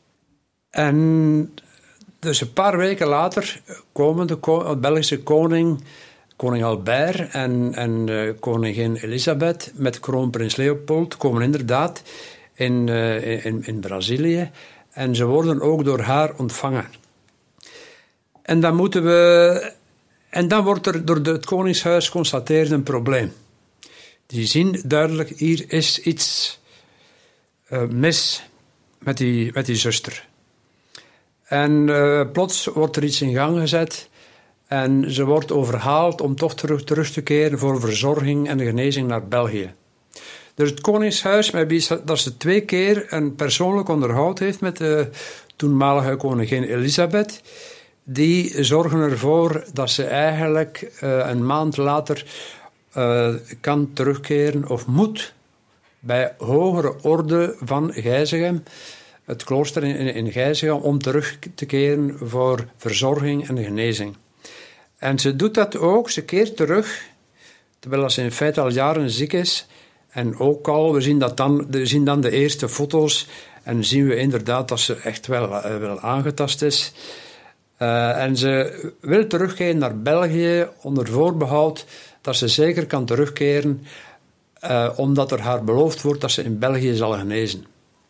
En dus een paar weken later komen de ko- Belgische koning, koning Albert en, en uh, koningin Elisabeth met kroonprins Leopold komen inderdaad in, uh, in, in Brazilië en ze worden ook door haar ontvangen. En dan moeten we, en dan wordt er door het koningshuis geconstateerd een probleem. Die zien duidelijk, hier is iets uh, mis met die, met die zuster. En uh, plots wordt er iets in gang gezet en ze wordt overhaald om toch terug, terug te keren voor verzorging en genezing naar België. Dus het koningshuis, met wie dat ze twee keer een persoonlijk onderhoud heeft met de toenmalige koningin Elisabeth, die zorgen ervoor dat ze eigenlijk uh, een maand later uh, kan terugkeren of moet bij hogere orde van Gijzegem, het klooster in, in Gijzegem, om terug te keren voor verzorging en genezing. En ze doet dat ook, ze keert terug, terwijl ze in feite al jaren ziek is. En ook al, we zien, dat dan, we zien dan de eerste foto's en zien we inderdaad dat ze echt wel, uh, wel aangetast is. Uh, en ze wil terugkeren naar België onder voorbehoud dat ze zeker kan terugkeren, uh, omdat er haar beloofd wordt dat ze in België zal genezen.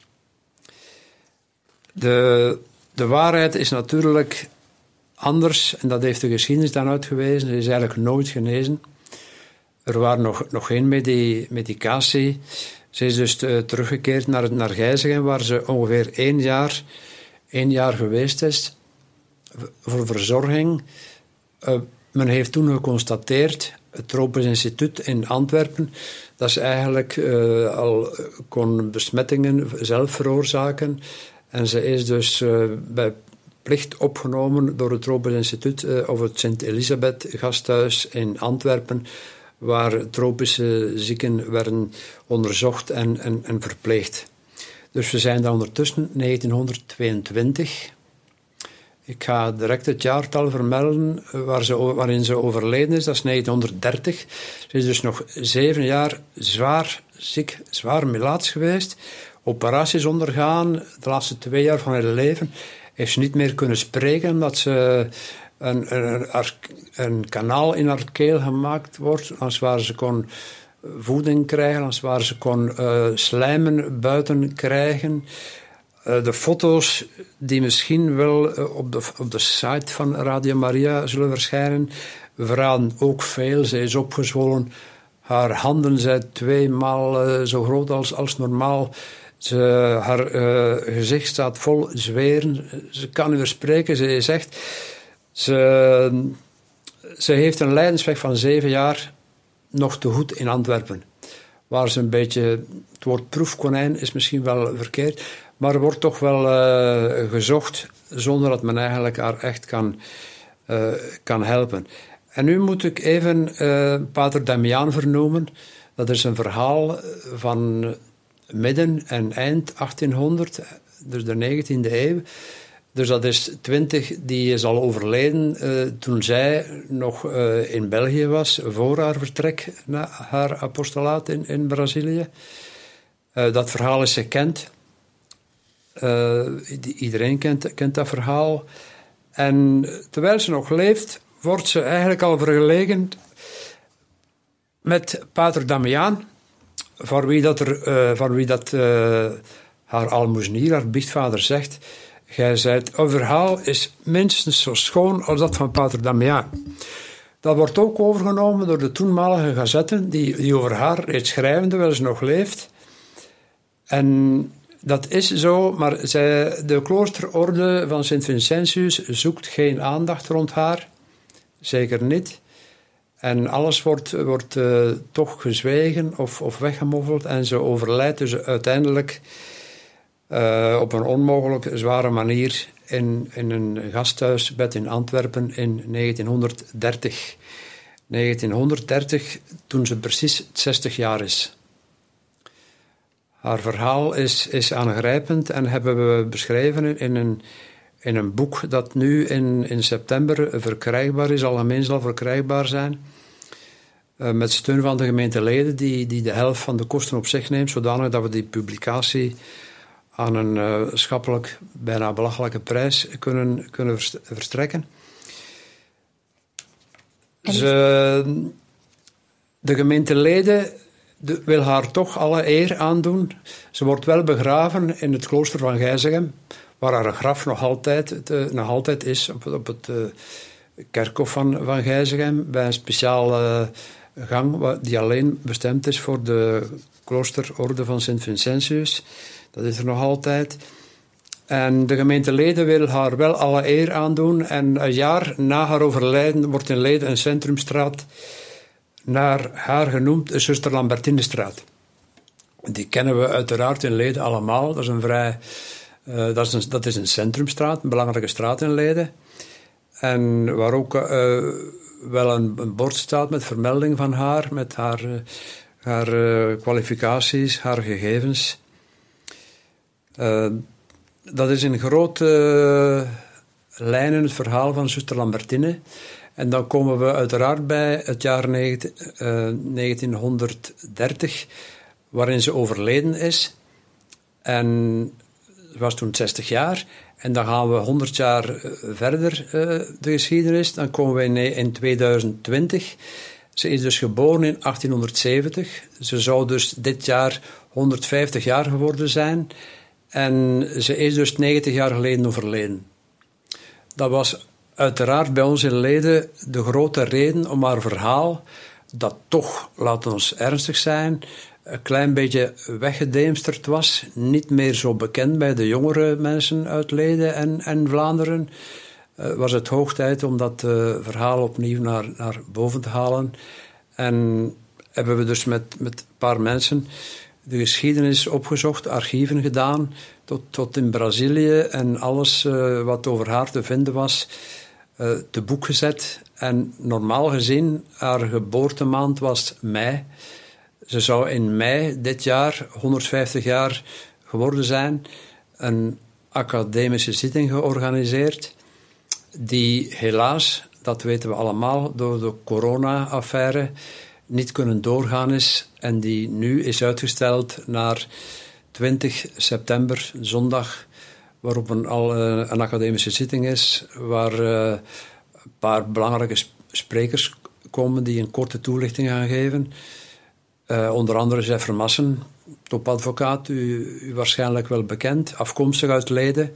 De, de waarheid is natuurlijk anders, en dat heeft de geschiedenis dan uitgewezen. Ze is eigenlijk nooit genezen. Er waren nog, nog geen medi, medicatie. Ze is dus uh, teruggekeerd naar, naar Gijzegem, waar ze ongeveer één jaar, één jaar geweest is voor verzorging. Uh, men heeft toen geconstateerd, het Tropisch Instituut in Antwerpen, dat ze eigenlijk uh, al kon besmettingen zelf veroorzaken. En ze is dus uh, bij plicht opgenomen door het Tropisch Instituut uh, of het Sint-Elisabeth gasthuis in Antwerpen, waar tropische zieken werden onderzocht en, en, en verpleegd. Dus we zijn dan ondertussen negentienhonderdtweeëntwintig. Ik ga direct het jaartal vermelden waar ze, waarin ze overleden is. Dat is negentienhonderddertig. Ze is dus nog zeven jaar zwaar ziek, zwaar melaats geweest. Operaties ondergaan. De laatste twee jaar van haar leven heeft ze niet meer kunnen spreken, omdat ze een, een, een kanaal in haar keel gemaakt wordt, als waar ze kon voeding krijgen, als waar ze kon uh, slijmen buiten krijgen. Uh, de foto's die misschien wel uh, op, de, op de site van Radio Maria zullen verschijnen, verraden ook veel. Ze is opgezwollen. Haar handen zijn tweemaal uh, zo groot als, als normaal. Ze, haar uh, gezicht staat vol zweren. Ze kan niet meer spreken. Ze is echt... Ze, ze heeft een lijdensweg van zeven jaar nog te goed in Antwerpen. waar ze een beetje... Het woord proefkonijn is misschien wel verkeerd, maar er wordt toch wel uh, gezocht zonder dat men eigenlijk haar echt kan, uh, kan helpen. En nu moet ik even uh, Pater Damiaan vernoemen. Dat is een verhaal van midden en eind achttienhonderd, dus de negentiende eeuw. Dus dat is twintig, die is al overleden uh, toen zij nog uh, in België was, voor haar vertrek naar haar apostolaat in, in Brazilië. Uh, dat verhaal is gekend. Uh, iedereen kent, kent dat verhaal. En terwijl ze nog leeft, wordt ze eigenlijk al vergeleken met Pater Damiaan, voor wie dat, er, uh, voor wie dat uh, haar almoezenier, haar biechtvader zegt... Gij zijt, uw verhaal is minstens zo schoon als dat van Pater Damiaan. Dat wordt ook overgenomen door de toenmalige gazetten die, die over haar reeds schrijven terwijl ze nog leeft. En dat is zo, maar zij, de kloosterorde van Sint Vincentius zoekt geen aandacht rond haar. Zeker niet. En alles wordt, wordt uh, toch gezwegen of, of weggemoffeld en ze overlijdt dus uiteindelijk... Uh, op een onmogelijk zware manier in, in een gasthuisbed in Antwerpen in negentienhonderddertig. negentienhonderddertig, toen ze precies zestig jaar is. Haar verhaal is, is aangrijpend en hebben we beschreven in een, in een boek dat nu in, in september verkrijgbaar is, algemeen zal verkrijgbaar zijn. Uh, met steun van de gemeenteleden die, die de helft van de kosten op zich neemt, zodanig dat we die publicatie aan een uh, schappelijk, bijna belachelijke prijs kunnen, kunnen verstrekken. Ze, de gemeenteleden de, wil haar toch alle eer aandoen. Ze wordt wel begraven in het klooster van Gijzegem, waar haar graf nog altijd, uh, nog altijd is, op, op het uh, kerkhof van, van Gijzegem, bij een speciale uh, gang die alleen bestemd is voor de kloosterorde van Sint Vincentius. Dat is er nog altijd. En de gemeenteleden wil haar wel alle eer aandoen. En een jaar na haar overlijden wordt in Leiden een centrumstraat naar haar genoemd, de Zuster Lambertinestraat. Die kennen we uiteraard in Leiden allemaal. Dat is een vrij... Uh, dat, is een, dat is een centrumstraat, een belangrijke straat in Leiden. En waar ook uh, wel een, een bord staat met vermelding van haar, met haar, uh, haar uh, kwalificaties, haar gegevens... Uh, dat is in grote uh, lijnen het verhaal van zuster Lambertine. En dan komen we uiteraard bij het jaar negentien, uh, negentienhonderddertig, waarin ze overleden is. En ze was toen zestig jaar. En dan gaan we honderd jaar uh, verder, uh, de geschiedenis. Dan komen we in, in tweeduizend twintig. Ze is dus geboren in achttienhonderdzeventig. Ze zou dus dit jaar honderdvijftig jaar geworden zijn. En ze is dus negentig jaar geleden overleden. Dat was uiteraard bij ons in Leiden de grote reden om haar verhaal, dat toch, laten we ons ernstig zijn, een klein beetje weggedemsterd was. Niet meer zo bekend bij de jongere mensen uit Leiden en, en Vlaanderen. Uh, was het hoog tijd om dat uh, verhaal opnieuw naar, naar boven te halen. En hebben we dus met, met een paar mensen de geschiedenis opgezocht, archieven gedaan, tot, tot in Brazilië en alles uh, wat over haar te vinden was, uh, te boek gezet. En normaal gezien, haar geboortemaand was mei. Ze zou in mei dit jaar honderdvijftig jaar geworden zijn. Een academische zitting georganiseerd, die helaas, dat weten we allemaal, door de corona-affaire niet kunnen doorgaan is en die nu is uitgesteld naar twintig september, zondag, waarop een, al uh, een academische zitting is, waar uh, een paar belangrijke sprekers komen die een korte toelichting gaan geven. Uh, onder andere Jeff Vermassen, topadvocaat, u, u waarschijnlijk wel bekend, afkomstig uit Leiden,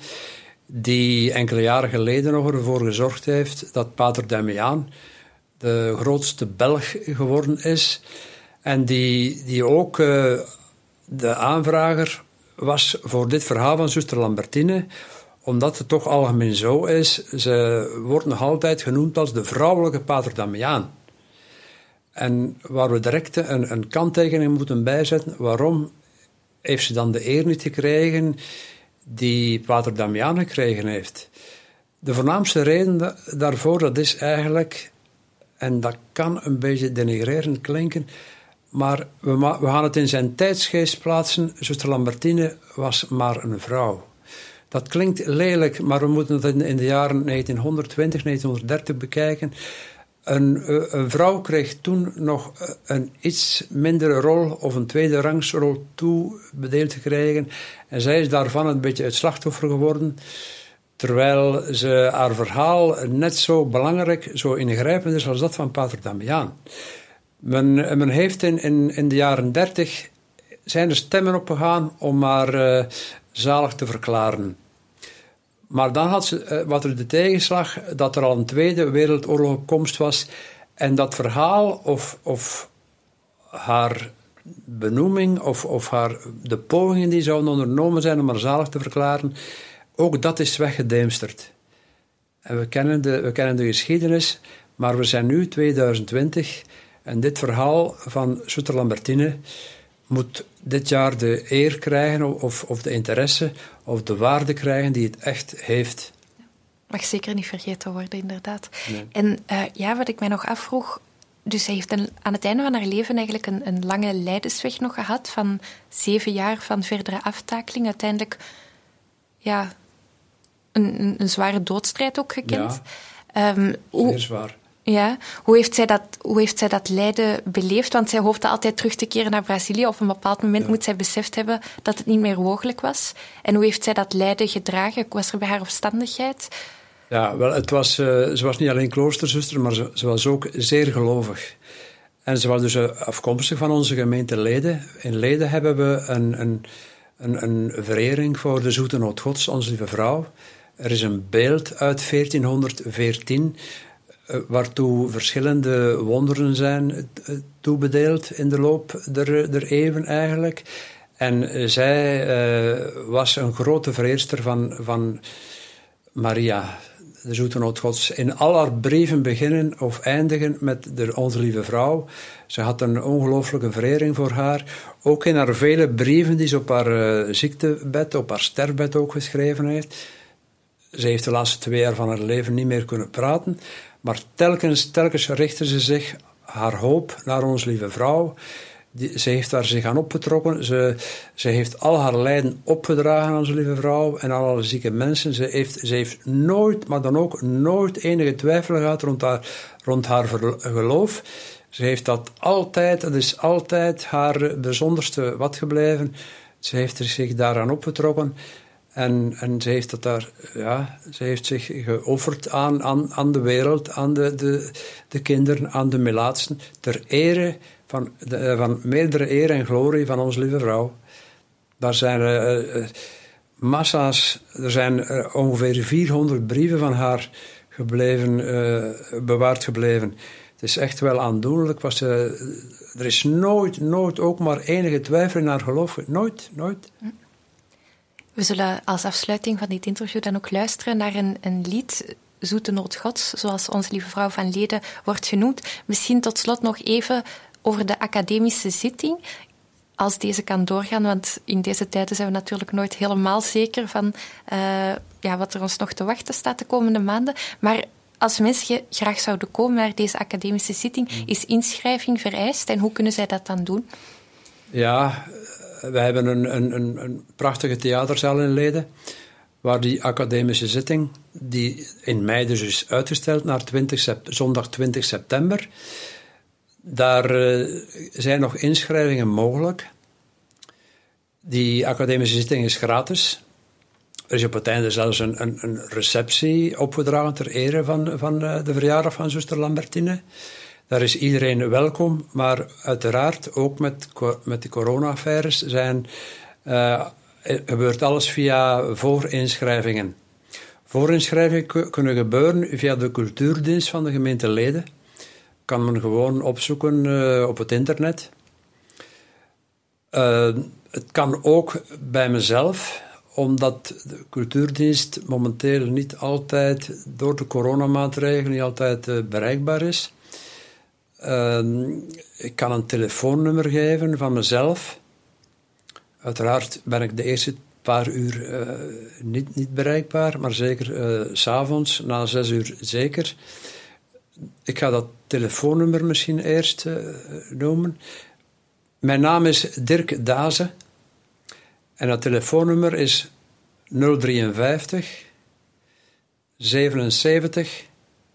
die enkele jaren geleden nog ervoor gezorgd heeft dat Pater Damiaan de grootste Belg geworden is. En die, die ook uh, de aanvrager was voor dit verhaal van zuster Lambertine, omdat het toch algemeen zo is. Ze wordt nog altijd genoemd als de vrouwelijke Pater Damiaan. En waar we direct een, een kanttekening moeten bijzetten, waarom heeft ze dan de eer niet gekregen die pater Damiaan gekregen heeft? De voornaamste reden da- daarvoor, dat is eigenlijk, en dat kan een beetje denigrerend klinken, maar we, ma- we gaan het in zijn tijdsgeest plaatsen. Zuster Lambertine was maar een vrouw. Dat klinkt lelijk, maar we moeten het in, in de jaren negentienhonderdtwintig, negentienhonderddertig bekijken. Een, een vrouw kreeg toen nog een iets mindere rol of een tweede rangsrol toebedeeld gekregen. En zij is daarvan een beetje het slachtoffer geworden. Terwijl ze haar verhaal net zo belangrijk, zo ingrijpend is als dat van pater Damiaan. Men, men heeft in, in, in de jaren dertig zijn er stemmen opgegaan om haar uh, zalig te verklaren. Maar dan had ze, uh, wat er de tegenslag, dat er al een Tweede Wereldoorlog op komst was. En dat verhaal of, of haar benoeming of, of haar, de pogingen die zouden ondernomen zijn om haar zalig te verklaren, ook dat is weggedemsterd. En we kennen de, we kennen de geschiedenis, maar we zijn nu tweeduizend twintig en dit verhaal van Zuster Lambertine moet dit jaar de eer krijgen of, of de interesse of de waarde krijgen die het echt heeft. Mag zeker niet vergeten worden, inderdaad. Nee. En uh, ja, wat ik mij nog afvroeg, dus zij heeft een, aan het einde van haar leven eigenlijk een, een lange lijdensweg nog gehad, van zeven jaar van verdere aftakeling, uiteindelijk ja, een, een, een zware doodstrijd ook gekend. Ja, um, hoe, zeer zwaar. Ja, hoe heeft, zij dat, hoe heeft zij dat lijden beleefd? Want zij hoopte altijd terug te keren naar Brazilië. Op een bepaald moment ja. moet zij beseft hebben dat het niet meer mogelijk was. En hoe heeft zij dat lijden gedragen? Was er bij haar opstandigheid? Ja, wel, het was, uh, ze was niet alleen kloosterzuster, maar ze, ze was ook zeer gelovig. En ze was dus uh, afkomstig van onze gemeente Leden. In Leden hebben we een, een, een, een verering voor de Zoete Nood Gods, onze lieve vrouw. Er is een beeld uit veertienhonderdveertien... waartoe verschillende wonderen zijn toebedeeld in de loop der, der eeuwen eigenlijk. En zij uh, was een grote vereerster van, van Maria, de Zoete Nood Gods. In al haar brieven beginnen of eindigen met de Onze Lieve Vrouw. Ze had een ongelooflijke verering voor haar. Ook in haar vele brieven die ze op haar uh, ziektebed, op haar sterfbed ook geschreven heeft. Ze heeft de laatste twee jaar van haar leven niet meer kunnen praten. Maar telkens, telkens richtte ze zich, haar hoop, naar Onze Lieve Vrouw. Die, ze heeft daar zich aan opgetrokken. Ze, ze heeft al haar lijden opgedragen aan Onze Lieve Vrouw en alle zieke mensen. Ze heeft, ze heeft nooit, maar dan ook nooit enige twijfel gehad rond haar, rond haar geloof. Ze heeft dat altijd, dat is altijd haar bijzonderste wat gebleven. Ze heeft zich daaraan opgetrokken. En, en ze heeft dat daar, ja, ze heeft zich geofferd aan, aan, aan de wereld, aan de, de, de kinderen, aan de melaatsen, ter ere van, de, van meerdere eer en glorie van Onze Lieve Vrouw. Daar zijn uh, uh, massa's, er zijn uh, ongeveer vierhonderd brieven van haar gebleven, uh, bewaard gebleven. Het is echt wel aandoenlijk. Was, uh, er is nooit, nooit ook maar enige twijfel in haar geloof. Nooit, nooit. We zullen als afsluiting van dit interview dan ook luisteren naar een, een lied, Zoete Nood Gods, zoals Onze Lieve Vrouw van Leden wordt genoemd. Misschien tot slot nog even over de academische zitting, als deze kan doorgaan, want in deze tijden zijn we natuurlijk nooit helemaal zeker van uh, ja, wat er ons nog te wachten staat de komende maanden. Maar als mensen graag zouden komen naar deze academische zitting, is inschrijving vereist en hoe kunnen zij dat dan doen? Ja, wij hebben een, een, een, een prachtige theaterzaal in Leden, waar die academische zitting, die in mei dus is uitgesteld naar twintig, zondag twintig september, daar uh, zijn nog inschrijvingen mogelijk. Die academische zitting is gratis. Er is op het einde zelfs een, een, een receptie opgedragen ter ere van, van uh, de verjaardag van zuster Lambertine. Daar is iedereen welkom, maar uiteraard ook met, met de corona-affaires zijn, uh, gebeurt alles via voorinschrijvingen. Voorinschrijvingen kunnen gebeuren via de cultuurdienst van de gemeente Leden. Kan men gewoon opzoeken uh, op het internet. Uh, het kan ook bij mezelf, omdat de cultuurdienst momenteel niet altijd door de coronamaatregelen niet altijd uh, bereikbaar is. Uh, ik kan een telefoonnummer geven van mezelf. Uiteraard ben ik de eerste paar uur uh, niet, niet bereikbaar, maar zeker uh, 's avonds, na zes uur zeker. Ik ga dat telefoonnummer misschien eerst uh, noemen. Mijn naam is Dirk Daze en dat telefoonnummer is nul drieënvijftig zevenenzeventig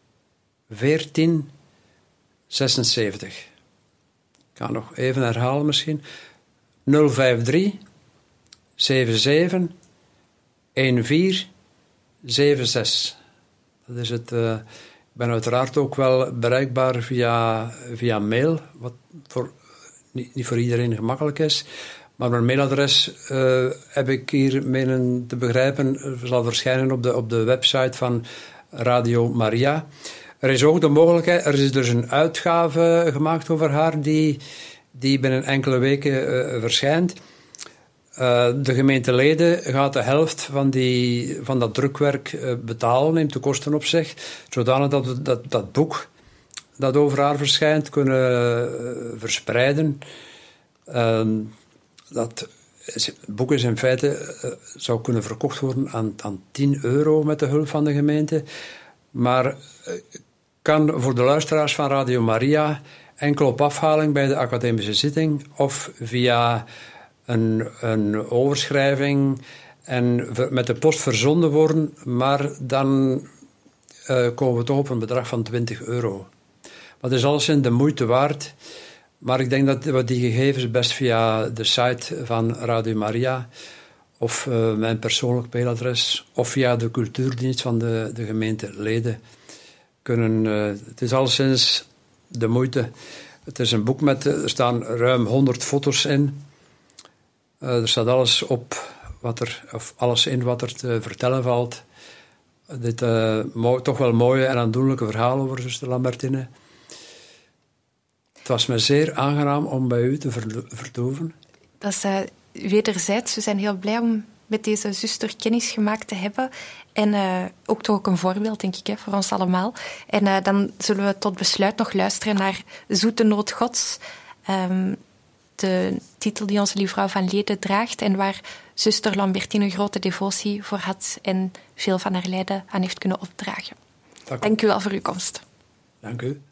veertien zesenzeventig. Ik ga nog even herhalen misschien. nul vijf drie zeven zeven een vier zeven zes. Dat is het. Uh, ik ben uiteraard ook wel bereikbaar via, via mail, wat voor, niet, niet voor iedereen gemakkelijk is. Maar mijn mailadres uh, heb ik hier menen te begrijpen, zal verschijnen op de, op de website van Radio Maria. Er is ook de mogelijkheid, er is dus een uitgave gemaakt over haar die, die binnen enkele weken uh, verschijnt. Uh, de gemeenteleden gaat de helft van, die, van dat drukwerk uh, betalen, neemt de kosten op zich, zodanig dat we dat, dat boek dat over haar verschijnt kunnen uh, verspreiden. Uh, dat is, het boek is in feite, uh, zou kunnen verkocht worden aan, aan tien euro met de hulp van de gemeente, maar uh, kan voor de luisteraars van Radio Maria enkel op afhaling bij de academische zitting of via een, een overschrijving en met de post verzonden worden, maar dan uh, komen we toch op een bedrag van twintig euro. Dat is alleszins de moeite waard, maar ik denk dat we die gegevens best via de site van Radio Maria of uh, mijn persoonlijk mailadres of via de cultuurdienst van de, de gemeenteleden kunnen. Uh, het is alleszins de moeite. Het is een boek met, er staan ruim honderd foto's in. Uh, er staat alles op wat er, of alles in wat er te vertellen valt. Dit uh, mo- toch wel mooie en aandoenlijke verhalen over zuster Lambertine. Het was me zeer aangenaam om bij u te ver- vertoeven. Dat is uh, wederzijds. We zijn heel blij om met deze zuster kennis gemaakt te hebben. En uh, ook toch ook een voorbeeld, denk ik, hè, voor ons allemaal. En uh, dan zullen we tot besluit nog luisteren naar Zoete Nood Gods. Um, de titel die onze Lieve Vrouw van Leden draagt en waar zuster Lambertine een grote devotie voor had en veel van haar lijden aan heeft kunnen opdragen. Dank u wel voor uw komst. Dank u.